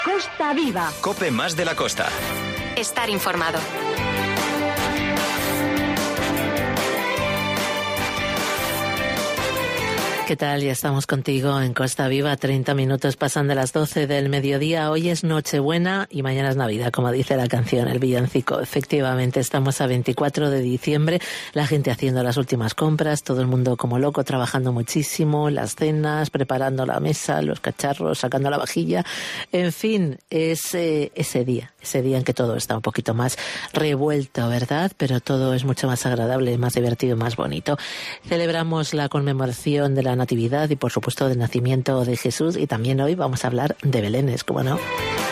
Costa Viva. COPE más de la costa. Estar informado. ¿Qué tal? Ya estamos contigo en Costa Viva. 30 minutos pasan de las 12 del mediodía. Hoy es Nochebuena y mañana es Navidad, como dice la canción, el villancico. Efectivamente, estamos a 24 de diciembre. La gente haciendo las últimas compras, todo el mundo como loco, trabajando muchísimo, las cenas, preparando la mesa, los cacharros, sacando la vajilla. En fin, es ese día en que todo está un poquito más revuelto, ¿verdad? Pero todo es mucho más agradable, más divertido, más bonito. Celebramos la conmemoración de la Natividad y, por supuesto, del nacimiento de Jesús, y también hoy vamos a hablar de belenes, ¿cómo no?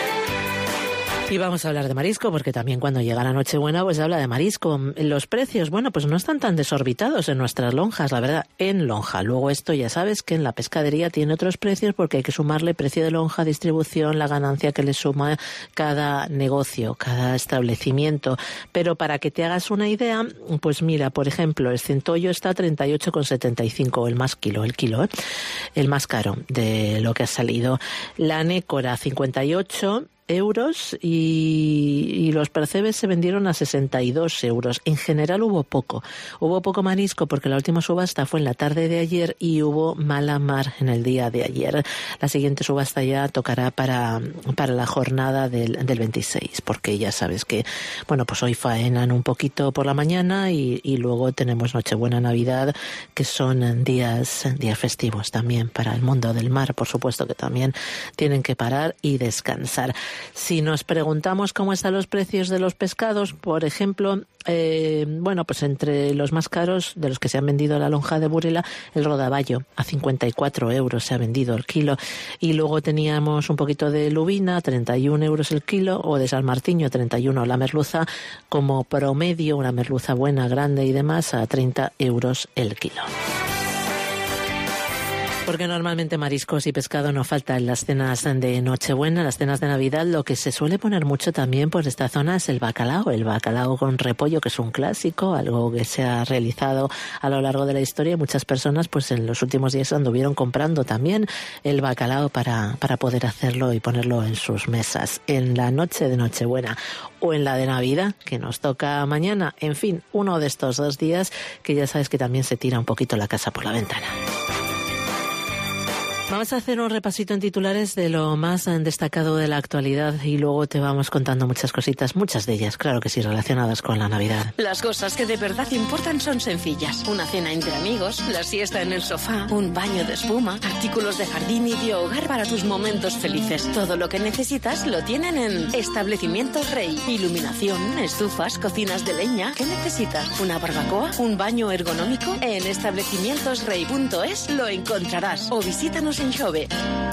Y vamos a hablar de marisco, porque también cuando llega la Nochebuena pues se habla de marisco. Los precios, bueno, pues no están tan desorbitados en nuestras lonjas, la verdad, en lonja. Luego esto ya sabes que en la pescadería tiene otros precios porque hay que sumarle precio de lonja, distribución, la ganancia que le suma cada negocio, cada establecimiento. Pero para que te hagas una idea, pues mira, por ejemplo, el centollo está a 38,75 el kilo, el más caro de lo que ha salido. La nécora, 58 euros y los percebes se vendieron a 62 euros. En general hubo poco marisco porque la última subasta fue en la tarde de ayer y hubo mala mar en el día de ayer. La siguiente subasta ya tocará para la jornada del 26, porque ya sabes que, bueno, pues hoy faenan un poquito por la mañana y luego tenemos Nochebuena, Navidad, que son días festivos también para el mundo del mar, por supuesto, que también tienen que parar y descansar. Si nos preguntamos cómo están los precios de los pescados, por ejemplo, bueno, pues entre los más caros de los que se han vendido a la lonja de Burela, el rodaballo a 54 euros se ha vendido el kilo, y luego teníamos un poquito de lubina, 31 euros el kilo, o de salmartiño, 31, la merluza como promedio, una merluza buena, grande y demás, a 30 euros el kilo. Porque normalmente mariscos y pescado no falta en las cenas de Nochebuena, las cenas de Navidad. Lo que se suele poner mucho también por esta zona es el bacalao con repollo, que es un clásico, algo que se ha realizado a lo largo de la historia. Muchas personas pues en los últimos días anduvieron comprando también el bacalao para poder hacerlo y ponerlo en sus mesas en la noche de Nochebuena o en la de Navidad, que nos toca mañana. En fin, uno de estos 2 días que ya sabes que también se tira un poquito la casa por la ventana. Vamos a hacer un repasito en titulares de lo más destacado de la actualidad y luego te vamos contando muchas cositas, muchas de ellas, claro que sí, relacionadas con la Navidad. Las cosas que de verdad importan son sencillas. Una cena entre amigos, la siesta en el sofá, un baño de espuma, artículos de jardín y de hogar para tus momentos felices. Todo lo que necesitas lo tienen en Establecimientos Rey. Iluminación, estufas, cocinas de leña. ¿Qué necesitas? ¿Una barbacoa? ¿Un baño ergonómico? En establecimientosrey.es lo encontrarás. O visítanos en Xove.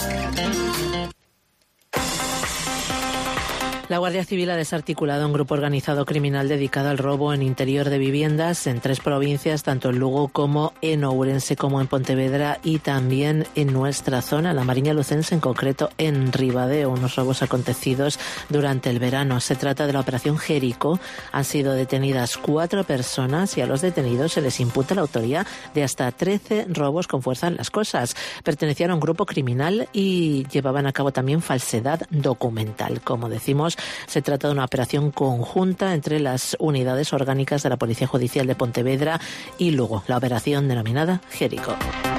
La Guardia Civil ha desarticulado un grupo organizado criminal dedicado al robo en interior de viviendas en 3 provincias, tanto en Lugo como en Ourense, como en Pontevedra y también en nuestra zona, la Mariña Lucense, en concreto en Ribadeo, unos robos acontecidos durante el verano. Se trata de la Operación Jerico. Han sido detenidas 4 personas y a los detenidos se les imputa la autoría de hasta 13 robos con fuerza en las cosas. Pertenecían a un grupo criminal y llevaban a cabo también falsedad documental. Como decimos, se trata de una operación conjunta entre las unidades orgánicas de la Policía Judicial de Pontevedra y Lugo, la operación denominada Jerico.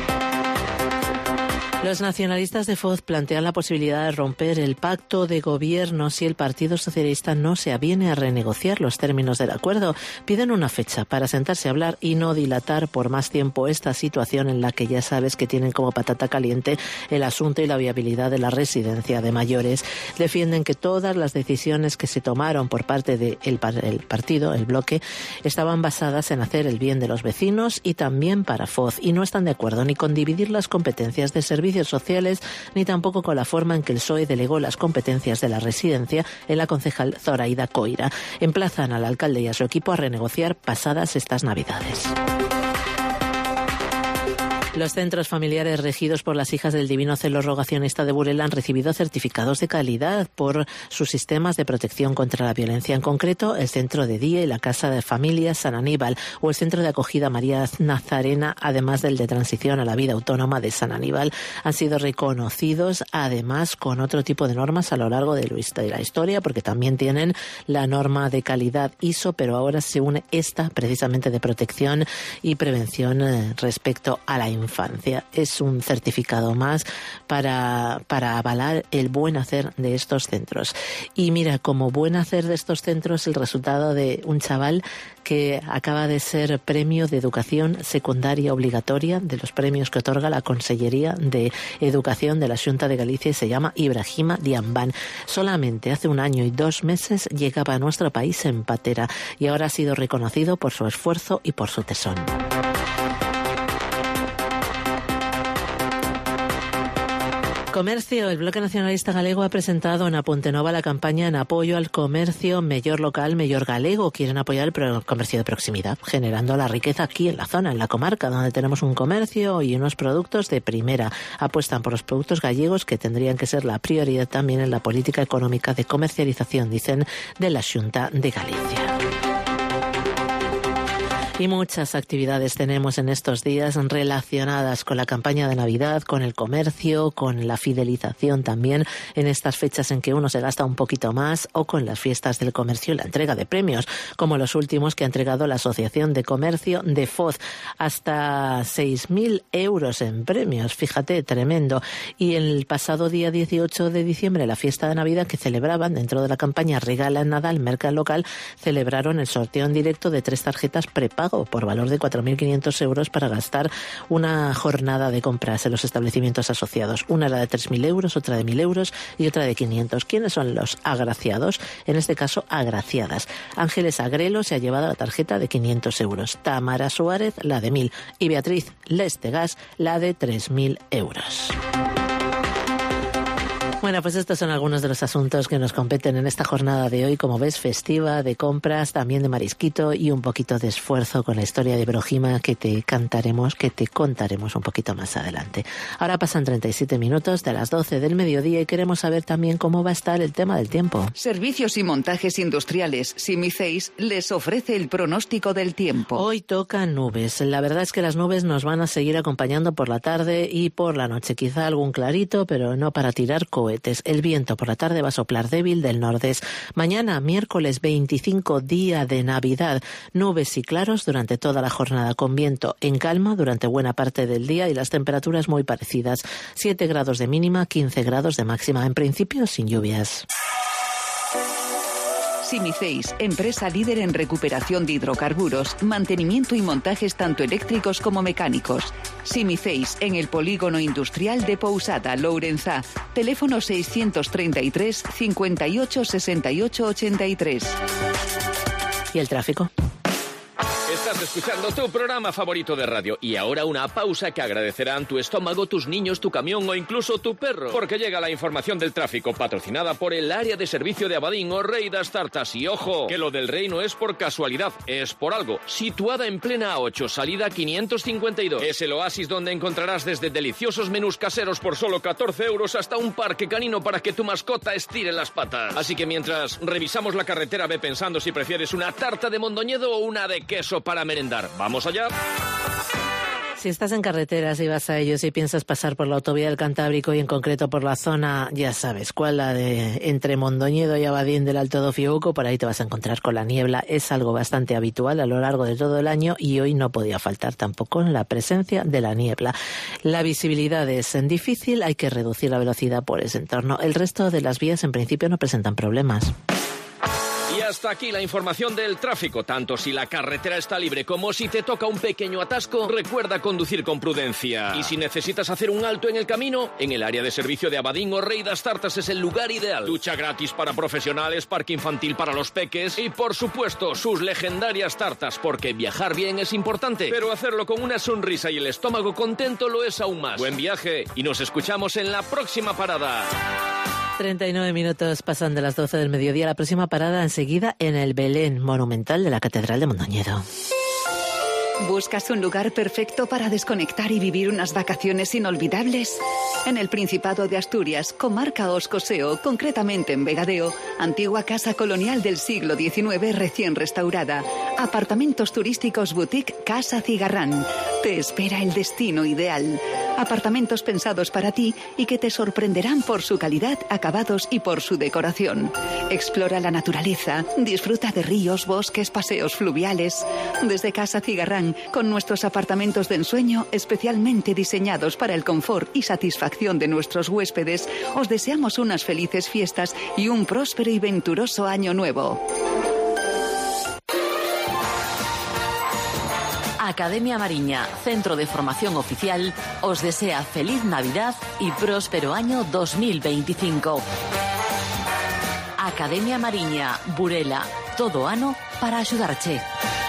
Los nacionalistas de Foz plantean la posibilidad de romper el pacto de gobierno si el Partido Socialista no se aviene a renegociar los términos del acuerdo. Piden una fecha para sentarse a hablar y no dilatar por más tiempo esta situación en la que ya sabes que tienen como patata caliente el asunto y la viabilidad de la residencia de mayores. Defienden que todas las decisiones que se tomaron por parte del partido, el bloque, estaban basadas en hacer el bien de los vecinos y también para Foz, y no están de acuerdo ni con dividir las competencias de servicios sociales, ni tampoco con la forma en que el PSOE delegó las competencias de la residencia en la concejal Zoraida Coira. Emplazan al alcalde y a su equipo a renegociar pasadas estas Navidades. Los centros familiares regidos por las Hijas del Divino Celo Rogacionista de Burela han recibido certificados de calidad por sus sistemas de protección contra la violencia. En concreto, el Centro de Día y la Casa de Familias San Aníbal o el Centro de Acogida María Nazarena, además del de Transición a la Vida Autónoma de San Aníbal, han sido reconocidos además con otro tipo de normas a lo largo de la historia, porque también tienen la norma de calidad ISO, pero ahora se une esta precisamente de protección y prevención respecto a la infancia. Es un certificado más para avalar el buen hacer de estos centros. Y mira, como buen hacer de estos centros, el resultado de un chaval que acaba de ser premio de educación secundaria obligatoria, de los premios que otorga la Consellería de Educación de la Xunta de Galicia, y se llama Ibrahima Diambán. Solamente hace 1 año y 2 meses llegaba a nuestro país en patera y ahora ha sido reconocido por su esfuerzo y por su tesón. Comercio. El Bloque Nacionalista Galego ha presentado en Apunte Nova la campaña en apoyo al comercio mellor local, mellor galego. Quieren apoyar el comercio de proximidad, generando la riqueza aquí en la zona, en la comarca, donde tenemos un comercio y unos productos de primera. Apuestan por los productos gallegos, que tendrían que ser la prioridad también en la política económica de comercialización, dicen, de la Xunta de Galicia. Y muchas actividades tenemos en estos días relacionadas con la campaña de Navidad, con el comercio, con la fidelización también en estas fechas en que uno se gasta un poquito más, o con las fiestas del comercio y la entrega de premios, como los últimos que ha entregado la Asociación de Comercio de Foz. Hasta 6.000 euros en premios, fíjate, tremendo. Y el pasado día 18 de diciembre, la fiesta de Navidad que celebraban dentro de la campaña Regala en Nadal, Mercat Local, celebraron el sorteo en directo de 3 tarjetas prepago por valor de 4.500 euros para gastar una jornada de compras en los establecimientos asociados. Una era de 3.000 euros, otra de 1.000 euros y otra de 500. ¿Quiénes son los agraciados? En este caso, agraciadas. Ángeles Agrelo se ha llevado la tarjeta de 500 euros. Tamara Suárez, la de 1.000. Y Beatriz Lestegas, la de 3.000 euros. Bueno, pues estos son algunos de los asuntos que nos competen en esta jornada de hoy, como ves, festiva, de compras, también de marisquito y un poquito de esfuerzo con la historia de Ibrahima que te contaremos un poquito más adelante. Ahora pasan 37 minutos de las 12 del mediodía y queremos saber también cómo va a estar el tema del tiempo. Servicios y montajes industriales Simiceis les ofrece el pronóstico del tiempo. Hoy tocan nubes. La verdad es que las nubes nos van a seguir acompañando por la tarde y por la noche. Quizá algún clarito, pero no para tirar cohetes. El viento por la tarde va a soplar débil del nordeste. Mañana, miércoles 25, día de Navidad. Nubes y claros durante toda la jornada, con viento en calma durante buena parte del día y las temperaturas muy parecidas. 7 grados de mínima, 15 grados de máxima. En principio, sin lluvias. Simiceis, empresa líder en recuperación de hidrocarburos, mantenimiento y montajes tanto eléctricos como mecánicos. Simiceis, en el polígono industrial de Pousada, Lourenzá. Teléfono 633 58 68 83. ¿Y el tráfico? Estás escuchando tu programa favorito de radio. Y ahora una pausa que agradecerán tu estómago, tus niños, tu camión o incluso tu perro. Porque llega la información del tráfico, patrocinada por el área de servicio de Abadín o Rei das Tartas. Y ojo, que lo del Rei no es por casualidad, es por algo. Situada en plena A8, salida 552. Es el oasis donde encontrarás desde deliciosos menús caseros por solo 14 euros hasta un parque canino para que tu mascota estire las patas. Así que mientras revisamos la carretera, ve pensando si prefieres una tarta de Mondoñedo o una de queso para merendar. ¿Vamos allá? Si estás en carreteras y vas a ellos y piensas pasar por la autovía del Cantábrico y en concreto por la zona, ya sabes cuál, la de entre Mondoñedo y Abadín del Alto do Fiouco, por ahí te vas a encontrar con la niebla. Es algo bastante habitual a lo largo de todo el año y hoy no podía faltar tampoco la presencia de la niebla. La visibilidad es difícil, hay que reducir la velocidad por ese entorno. El resto de las vías en principio no presentan problemas. Y hasta aquí la información del tráfico. Tanto si la carretera está libre como si te toca un pequeño atasco, recuerda conducir con prudencia. Y si necesitas hacer un alto en el camino, en el área de servicio de Abadín o Rei das Tartas es el lugar ideal. Ducha gratis para profesionales, parque infantil para los peques y, por supuesto, sus legendarias tartas, porque viajar bien es importante, pero hacerlo con una sonrisa y el estómago contento lo es aún más. Buen viaje y nos escuchamos en la próxima parada. 39 minutos pasan de las 12 del mediodía. La próxima parada enseguida en el Belén monumental de la Catedral de Mondoñedo. ¿Buscas un lugar perfecto para desconectar y vivir unas vacaciones inolvidables? En el Principado de Asturias, comarca Oscoseo, concretamente en Vegadeo, antigua casa colonial del siglo XIX recién restaurada, apartamentos turísticos boutique Casa Cigarrán. Te espera el destino ideal. Apartamentos pensados para ti y que te sorprenderán por su calidad, acabados y por su decoración. Explora la naturaleza, disfruta de ríos, bosques, paseos fluviales. Desde Casa Cigarrán, con nuestros apartamentos de ensueño especialmente diseñados para el confort y satisfacción de nuestros huéspedes, os deseamos unas felices fiestas y un próspero y venturoso año nuevo. Academia Mariña, centro de formación oficial, os desea feliz Navidad y próspero año 2025. Academia Mariña, Burela, todo ano para axudarche.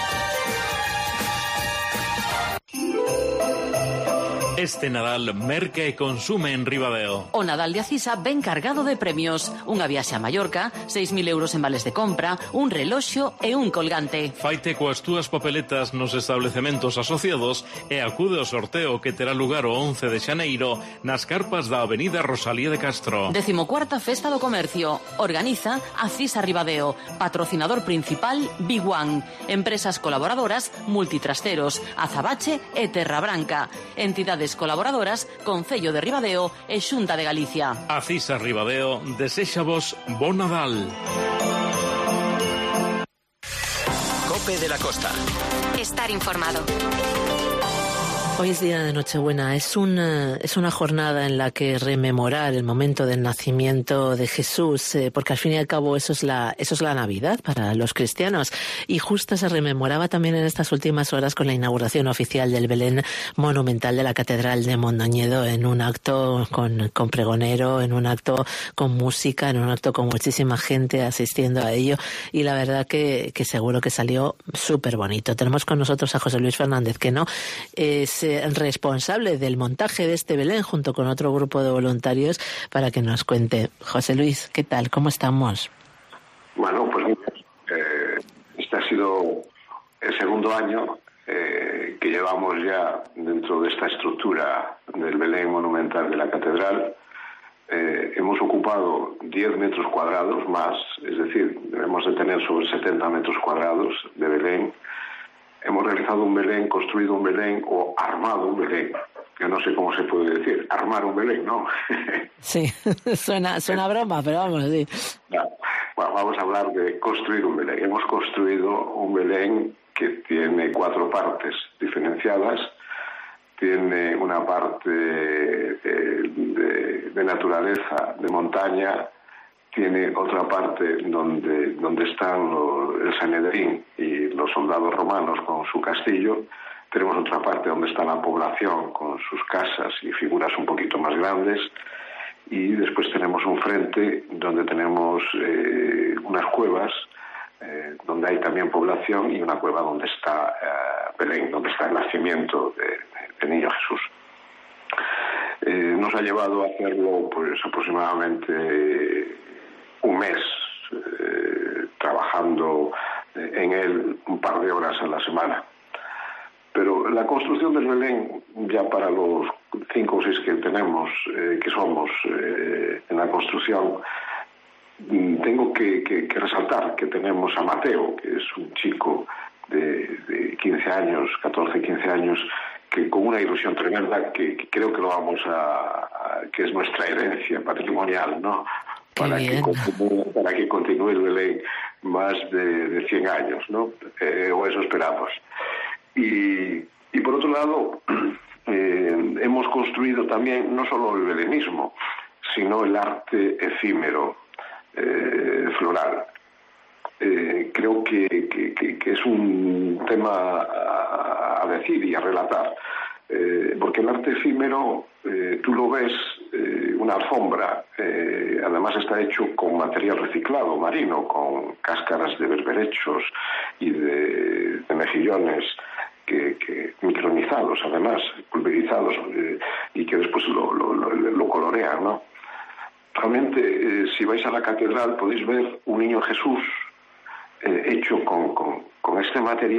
Este Nadal merca e consume en Ribadeo. O Nadal de Acisa ven cargado de premios. Unha viaxe a Mallorca, 6.000 euros en vales de compra, un reloxo e un colgante. Faite coas túas papeletas nos establecementos asociados e acude ao sorteo que terá lugar o 11 de xaneiro nas carpas da Avenida Rosalía de Castro. 14ª Festa do Comercio. Organiza Acisa Ribadeo. Patrocinador principal Big One. Empresas colaboradoras Multitrasteros, Azabache e Terra Branca. Entidades colaboradoras Concello de Ribadeo e Xunta de Galicia. Acisa Ribadeo deséxavos bo Nadal. Cope de la Costa. Estar informado. Hoy es día de Nochebuena. Es una jornada en la que rememorar el momento del nacimiento de Jesús, porque al fin y al cabo eso es la Navidad para los cristianos. Y justo se rememoraba también en estas últimas horas con la inauguración oficial del Belén monumental de la Catedral de Mondoñedo, en un acto con pregonero, en un acto con música, en un acto con muchísima gente asistiendo a ello. Y la verdad que seguro que salió súper bonito. Tenemos con nosotros a José Luis Fernández, que no es responsable del montaje de este Belén junto con otro grupo de voluntarios, para que nos cuente. José Luis, ¿qué tal? ¿Cómo estamos? Bueno, pues este ha sido el segundo año que llevamos ya dentro de esta estructura del Belén monumental de la Catedral. Hemos ocupado 10 metros cuadrados más, es decir, debemos de tener sobre 70 metros cuadrados de Belén. Hemos realizado un Belén, construido un Belén o armado un Belén. Yo no sé cómo se puede decir, armar un Belén, ¿no? Sí, suena broma, pero vamos, sí. Ya. Bueno, vamos a hablar de construir un Belén. Hemos construido un Belén que tiene 4 partes diferenciadas. Tiene una parte de naturaleza, de montaña. Tiene otra parte donde están el Sanedrín y los soldados romanos con su castillo. Tenemos otra parte donde está la población con sus casas y figuras un poquito más grandes. Y después tenemos un frente donde tenemos unas cuevas donde hay también población, y una cueva donde está Belén, donde está el nacimiento del niño Jesús. Nos ha llevado a hacerlo pues aproximadamente un mes, trabajando en él un par de horas a la semana. Pero la construcción del Belén, ya para los 5 o 6 que tenemos, que somos en la construcción, tengo que resaltar que tenemos a Mateo, que es un chico de 15 años, 14, 15 años, que con una ilusión tremenda, que creo que lo vamos que es nuestra herencia patrimonial, ¿no? Para que continúe el Belén más de 100 años, ¿no? O eso esperamos. Y por otro lado, hemos construido también no solo el belenismo, sino el arte efímero, floral. Creo que es un tema a decir y a relatar, porque el arte efímero, tú lo ves, una alfombra, además está hecho con material reciclado marino, con cáscaras de berberechos y de mejillones que micronizados, además, pulverizados, y que después lo colorean, ¿no? Realmente, si vais a la catedral podéis ver un niño Jesús hecho con este material,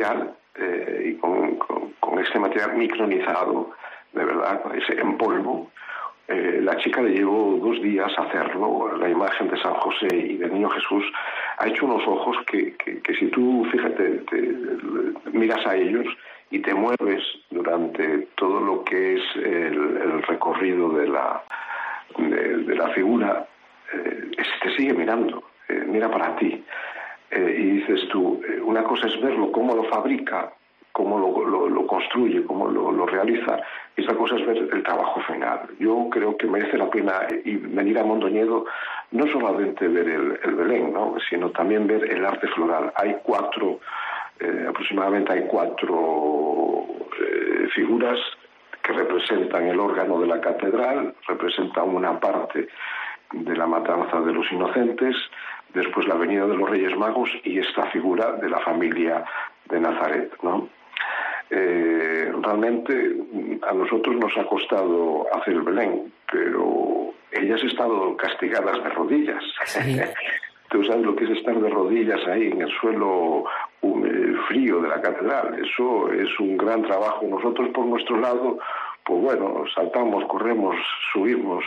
y con este material micronizado, de verdad, ese en polvo. La chica le llevó 2 días hacerlo. La imagen de San José y del Niño Jesús ha hecho unos ojos que si tú, fíjate, miras a ellos y te mueves durante todo lo que es el recorrido de la figura, te sigue mirando, mira para ti. Y dices tú, una cosa es verlo, cómo lo fabrica, cómo lo construye, cómo lo realiza, y otra cosa es ver el trabajo final. Yo creo que merece la pena venir a Mondoñedo, no solamente ver el Belén, ¿no?, sino también ver el arte floral. Hay aproximadamente hay 4 figuras que representan el órgano de la catedral, representan una parte de la matanza de los inocentes, después la venida de los Reyes Magos y esta figura de la familia de Nazaret, ¿no? Realmente a nosotros nos ha costado hacer el Belén, pero ellas han estado castigadas de rodillas. Sí. Tú sabes lo que es estar de rodillas ahí en el suelo frío de la catedral. Eso es un gran trabajo. Nosotros por nuestro lado, pues bueno, saltamos, corremos, subimos.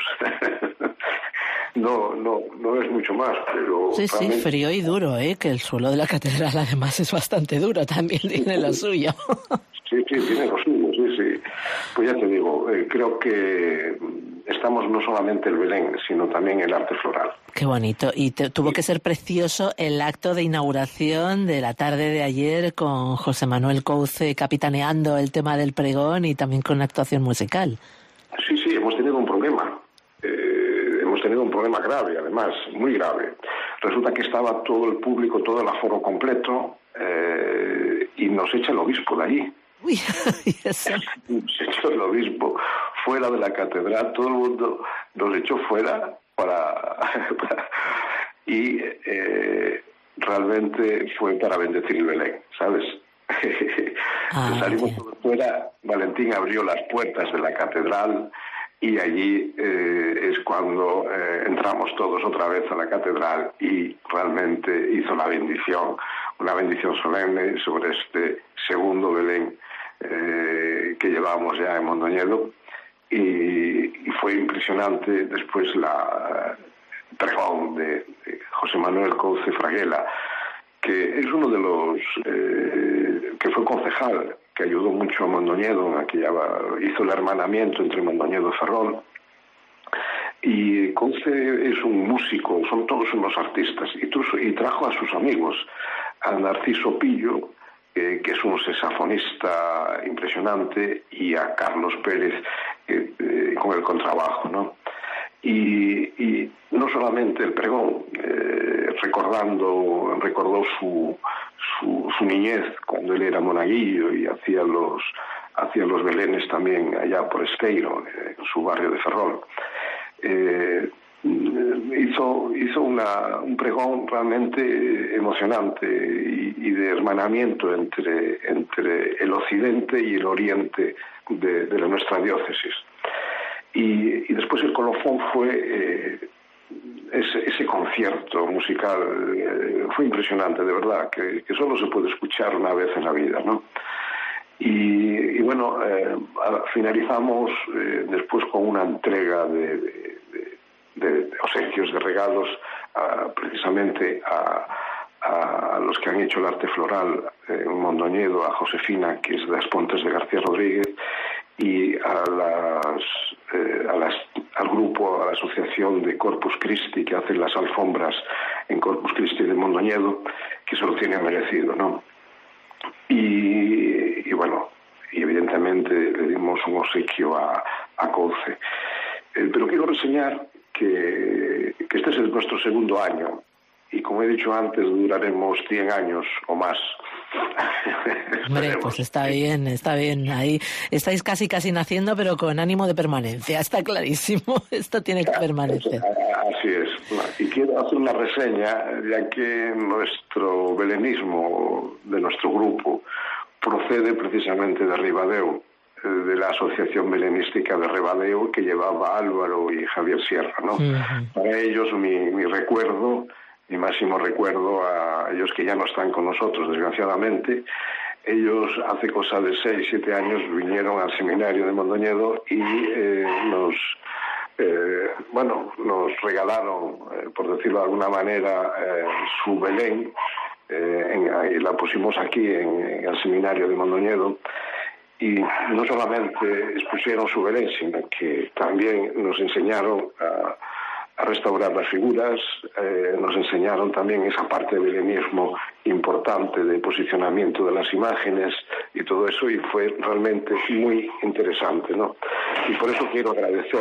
No es mucho más, pero... Sí, realmente... sí, frío y duro, que el suelo de la catedral además es bastante duro, también tiene lo suyo. Sí, tiene lo suyo, sí. Pues ya te digo, creo que estamos no solamente el Belén, sino también el arte floral. Qué bonito. Y tuvo que ser precioso el acto de inauguración de la tarde de ayer con José Manuel Couce capitaneando el tema del pregón y también con actuación musical. Sí, hemos tenido un problema. Hemos tenido un problema grave, además, muy grave. Resulta que estaba todo el público, todo el aforo completo, y nos echa el obispo de allí. Uy, eso. Nos echó el obispo fuera de la catedral, todo el mundo nos echó fuera y realmente fue para bendecir el Belén, ¿sabes? Salimos todos fuera, Valentín abrió las puertas de la catedral y allí es cuando entramos todos otra vez a la catedral y realmente hizo la bendición, una bendición solemne sobre este segundo Belén que llevamos ya en Mondoñedo, y fue impresionante después la pregón de José Manuel Couce Fraguela, que es uno de los que fue concejal, que ayudó mucho a Mondoñedo, hizo el hermanamiento entre Mondoñedo y Ferrol. Y Couce es un músico, son todos unos artistas, y trajo a sus amigos, a Narciso Pillo, que es un saxofonista impresionante, y a Carlos Pérez con el contrabajo, ¿no? Y no solamente el pregón, recordó su niñez cuando él era monaguillo y hacía los belenes también allá por Esteiro, en su barrio de Ferrol. Hizo un pregón realmente emocionante y de hermanamiento entre el occidente y el oriente de nuestra diócesis. Y después el colofón fue ese concierto musical. Fue impresionante, de verdad, que solo se puede escuchar una vez en la vida, ¿no? Y bueno, finalizamos después con una entrega de obsequios, de regalos, precisamente a los que han hecho el arte floral en Mondoñedo, a Josefina, que es de las Pontes de García Rodríguez, y al grupo, a la asociación de Corpus Christi, que hacen las alfombras en Corpus Christi de Mondoñedo, que se lo tiene merecido, ¿no? Y bueno, y evidentemente le dimos un obsequio a Couce. Pero quiero reseñar que este es nuestro segundo año, y como he dicho antes, duraremos 100 años o más. Hombre, pues está bien, ahí estáis casi naciendo, pero con ánimo de permanencia, está clarísimo, esto tiene que permanecer. Así es, y quiero hacer una reseña, ya que nuestro belenismo de nuestro grupo procede precisamente de Ribadeo, de la Asociación Belenística de Ribadeo, que llevaba Álvaro y Javier Sierra, ¿no? Uh-huh. Para ellos mi recuerdo, mi máximo recuerdo, a ellos que ya no están con nosotros, desgraciadamente, ellos hace cosa de 6, 7 años vinieron al seminario de Mondoñedo y nos regalaron, por decirlo de alguna manera, su Belén, y la pusimos aquí en el seminario de Mondoñedo, y no solamente expusieron su Belén, sino que también nos enseñaron a restaurar las figuras, nos enseñaron también esa parte del belenismo importante de posicionamiento de las imágenes y todo eso, y fue realmente muy interesante, ¿no? Y por eso quiero agradecer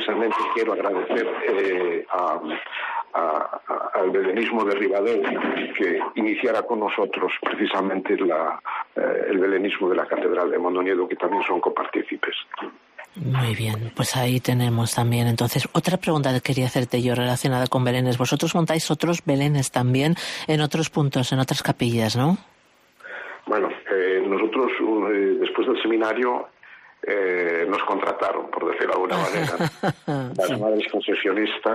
al belenismo de Ribadeo que iniciara con nosotros precisamente el belenismo de la Catedral de Mondoñedo, que también son copartícipes. Muy bien, pues ahí tenemos también. Entonces, otra pregunta que quería hacerte yo relacionada con belenes. Vosotros montáis otros belenes también en otros puntos, en otras capillas, ¿no? Bueno, nosotros después del seminario nos contrataron, por decirlo de alguna manera, las madres concesionistas,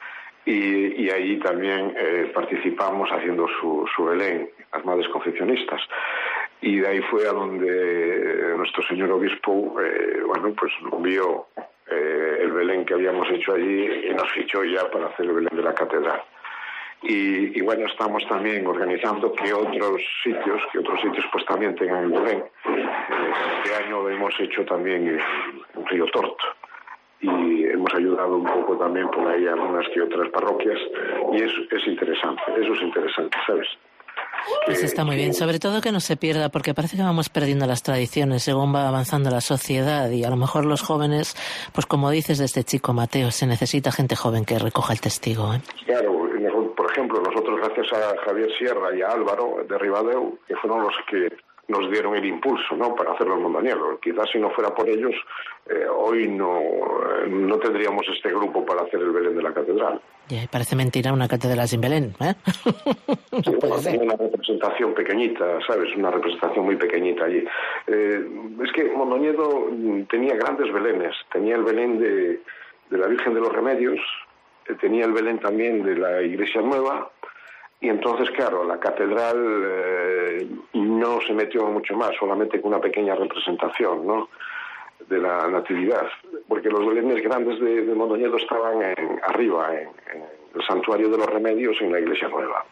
y ahí también participamos haciendo su Belén, las madres concesionistas. Y de ahí fue a donde nuestro señor obispo, pues vio el Belén que habíamos hecho allí y nos fichó ya para hacer el Belén de la Catedral. Y bueno, estamos también organizando que otros sitios pues también tengan el Belén. Este año hemos hecho también en Río Torto, y hemos ayudado un poco también por ahí a algunas que otras parroquias, y eso es interesante, ¿sabes? Pues está muy bien, sobre todo que no se pierda, porque parece que vamos perdiendo las tradiciones según va avanzando la sociedad, y a lo mejor los jóvenes, pues como dices de este chico Mateo, se necesita gente joven que recoja el testigo, ¿eh? Claro, por ejemplo, nosotros gracias a Javier Sierra y a Álvaro de Ribadeo, que fueron los que nos dieron el impulso, ¿no?, para hacer los mondoñedos. Quizás si no fuera por ellos, hoy no tendríamos este grupo para hacer el Belén de la Catedral. Ya, parece mentira una catedral sin Belén, ¿eh? Sí, bueno, una representación pequeñita, ¿sabes? Una representación muy pequeñita allí. Es que Mondoñedo tenía grandes belenes. Tenía el Belén de la Virgen de los Remedios, tenía el Belén también de la Iglesia Nueva, y entonces, claro, la catedral no se metió mucho más, solamente con una pequeña representación, ¿no?, de la Natividad, porque los belenes grandes de Mondoñedo estaban arriba, en el Santuario de los Remedios, en la Iglesia Nueva.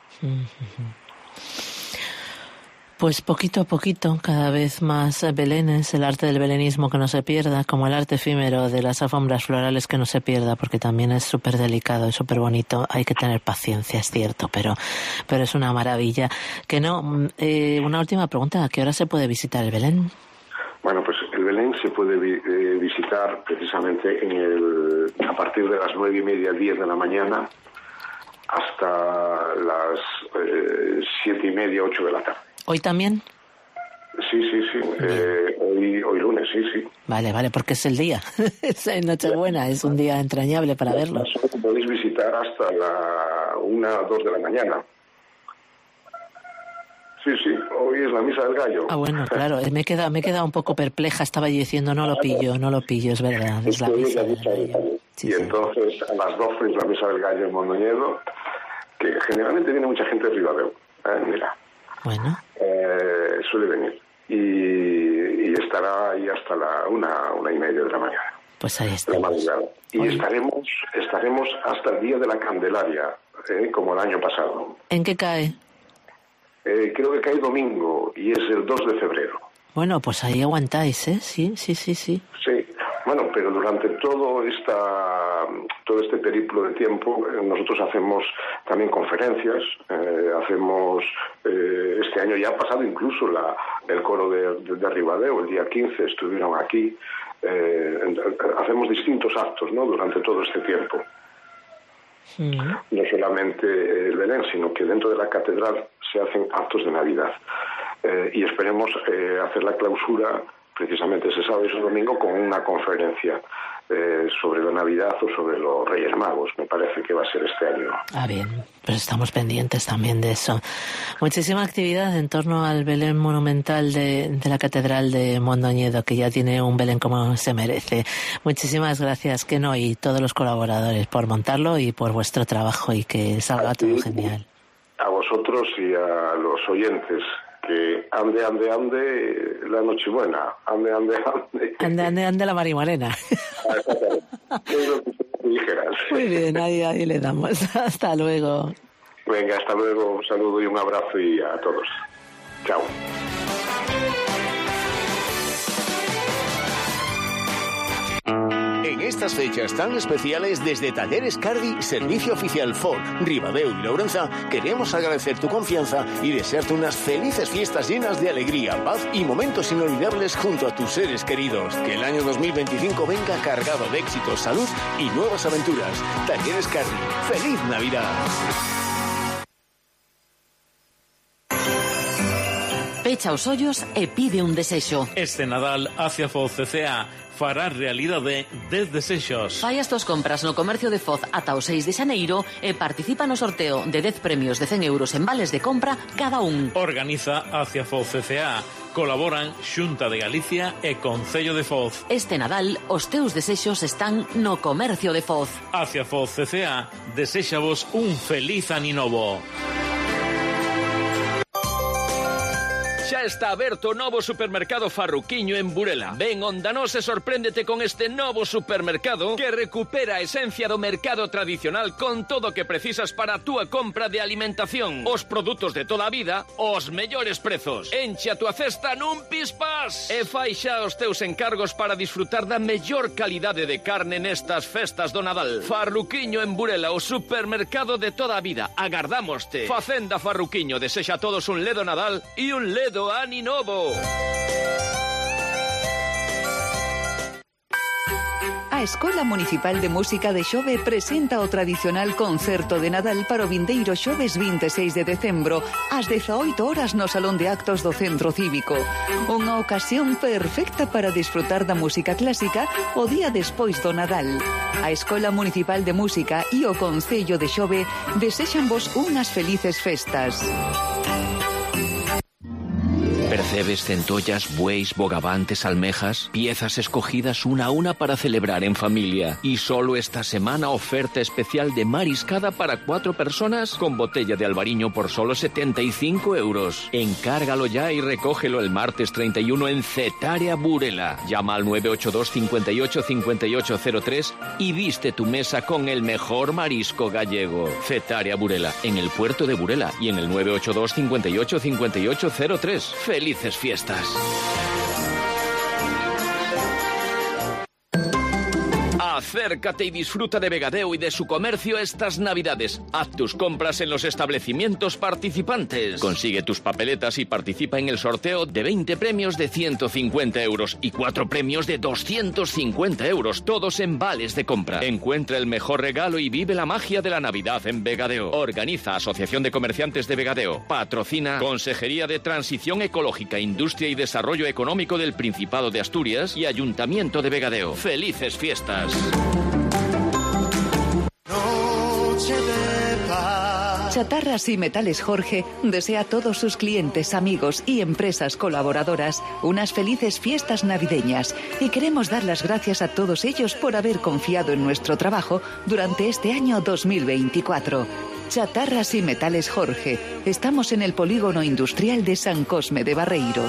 Pues poquito a poquito, cada vez más belenes, el arte del belenismo que no se pierda, como el arte efímero de las alfombras florales que no se pierda, porque también es súper delicado y súper bonito. Hay que tener paciencia, es cierto, pero es una maravilla. Que no, una última pregunta, ¿a qué hora se puede visitar el Belén? Bueno, pues el Belén se puede visitar precisamente a partir de las 9:30, 10 de la mañana, hasta las 7:30, 8 de la tarde. ¿Hoy también? Sí. Hoy lunes, sí. Vale, porque es el día. Es Nochebuena, es un día entrañable para verlo. Podéis visitar hasta la 1 o 2 de la mañana. Sí, hoy es la misa del gallo. Ah, bueno, claro, me he quedado un poco perpleja, estaba yo diciendo, no lo pillo, es verdad, es la misa del gallo. Sí, entonces a las 12 es la misa del gallo en Mondoñedo, que generalmente viene mucha gente de Ribadeo, mira. Bueno. Suele venir, y estará ahí hasta la 1:30 de la mañana. Pues ahí está. Y estaremos hasta el día de la Candelaria, como el año pasado. ¿En qué cae? Creo que cae domingo, y es el 2 de febrero. Bueno, pues ahí aguantáis, ¿eh? Sí. Sí, bueno, pero durante todo este periplo de tiempo, nosotros hacemos también conferencias, este año ya ha pasado incluso el coro de Ribadeo, el día 15 estuvieron aquí, hacemos distintos actos, ¿no?, durante todo este tiempo. No solamente el Belén, sino que dentro de la catedral se hacen actos de Navidad, y esperemos hacer la clausura precisamente ese sábado y ese domingo con una conferencia sobre la Navidad o sobre los Reyes Magos. Me parece que va a ser este año. Bien, pues estamos pendientes también de eso. Muchísima actividad en torno al Belén monumental de la Catedral de Mondoñedo, que ya tiene un Belén como se merece. Muchísimas gracias, Keno, y todos los colaboradores por montarlo y por vuestro trabajo, y que salga todo genial. A vosotros y a los oyentes que ande la Nochebuena, ande la marihuana. Es lo que tú dijeras. Muy bien, ahí le damos. Hasta luego. Venga, hasta luego, un saludo y un abrazo y a todos. Chao. En estas fechas tan especiales, desde Talleres Cardi, servicio oficial Ford, Ribadeo y Lourençà, queremos agradecer tu confianza y desearte unas felices fiestas llenas de alegría, paz y momentos inolvidables junto a tus seres queridos. Que el año 2025 venga cargado de éxito, salud y nuevas aventuras. Talleres Cardi, ¡feliz Navidad! Pecha os ollos e pide un desexo. Este Nadal, Acia Foz CCA fará realidade 10 desexos. Fai as tuas compras no comercio de Foz ata o 6 de xaneiro e participa no sorteo de 10 premios de 100 euros en vales de compra cada un. Organiza Acia Foz CCA. Colaboran Xunta de Galicia e Concello de Foz. Este Nadal, os teus desexos están no comercio de Foz. Acia Foz CCA deséxavos un feliz aninovo. Xa está aberto o novo supermercado Farruquiño en Burela. Ven onda nós e sorpréndete con este novo supermercado que recupera a esencia do mercado tradicional con todo o que precisas para a túa compra de alimentación. Os produtos de toda a vida, os mellores prezos. Enche a túa cesta nun pispás e fai xa os teus encargos para disfrutar da mellor calidade de carne nestas festas do Nadal. Farruquiño en Burela, o supermercado de toda a vida. Agardámoste. Facenda Farruquiño desexa a todos un ledo Nadal e un ledo Aninovo. A Escola Municipal de Música de Xove presenta o tradicional concerto de Nadal para o vindeiro xoves 26 de decembro ás 18 horas no Salón de Actos do Centro Cívico. Unha ocasión perfecta para disfrutar da música clásica o día despois do Nadal. A Escola Municipal de Música e o Concello de Xove desexan vos unhas felices festas. ¿Percebes centollas, bueis, bogavantes, almejas? Piezas escogidas una a una para celebrar en familia. Y solo esta semana oferta especial de mariscada para 4 personas con botella de albariño por solo 75 euros. Encárgalo ya y recógelo el martes 31 en Cetarea Burela. Llama al 982 58 5803 y viste tu mesa con el mejor marisco gallego. Cetarea Burela, en el puerto de Burela y en el 982 58 5803. ¡Felices fiestas! Acércate y disfruta de Vegadeo y de su comercio estas Navidades. Haz tus compras en los establecimientos participantes. Consigue tus papeletas y participa en el sorteo de 20 premios de 150 euros y 4 premios de 250 euros, todos en vales de compra. Encuentra el mejor regalo y vive la magia de la Navidad en Vegadeo. Organiza Asociación de Comerciantes de Vegadeo. Patrocina Consejería de Transición Ecológica, Industria y Desarrollo Económico del Principado de Asturias y Ayuntamiento de Vegadeo. ¡Felices fiestas! Chatarras y Metales Jorge desea a todos sus clientes, amigos y empresas colaboradoras unas felices fiestas navideñas y queremos dar las gracias a todos ellos por haber confiado en nuestro trabajo durante este año 2024. Chatarras y Metales Jorge. Estamos en el Polígono Industrial de San Cosme de Barreiros.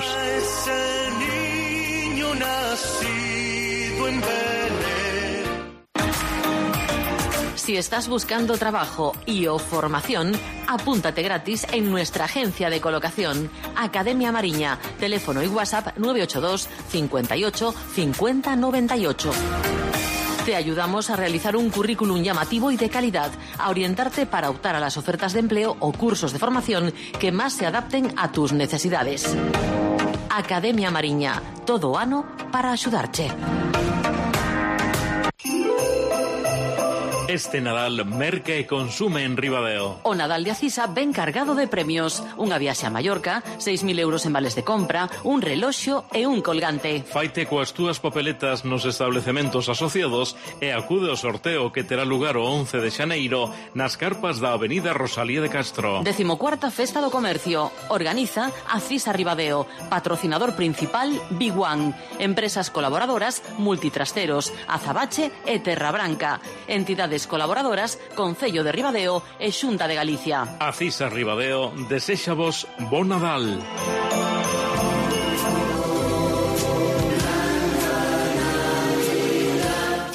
Si estás buscando trabajo y o formación, apúntate gratis en nuestra agencia de colocación, Academia Mariña, teléfono y WhatsApp 982 58 50 98. Te ayudamos a realizar un currículum llamativo y de calidad, a orientarte para optar a las ofertas de empleo o cursos de formación que más se adapten a tus necesidades. Academia Mariña, todo ano para axudarte. Este Nadal merca e consume en Ribadeo. O Nadal de Acisa ven cargado de premios. Unha viaxe a Mallorca, 6.000 euros en vales de compra, un reloxo e un colgante. Faite coas túas papeletas nos establecementos asociados e acude ao sorteo que terá lugar o 11 de xaneiro nas carpas da Avenida Rosalía de Castro. 14ª Festa do Comercio. Organiza Acisa Ribadeo. Patrocinador principal Big One. Empresas colaboradoras Multitrasteros, Azabache e Terra Branca. Entidades colaboradoras Concello de Ribadeo e Xunta de Galicia. Acisa Ribadeo deséxavos bon Nadal.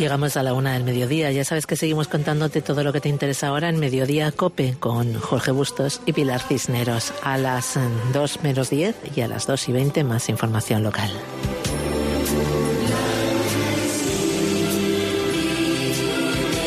Llegamos a la 1 del mediodía. Ya sabes que seguimos contándote todo lo que te interesa ahora en Mediodía COPE con Jorge Bustos y Pilar Cisneros. A las 2 menos 10 y a las 2:20 más información local.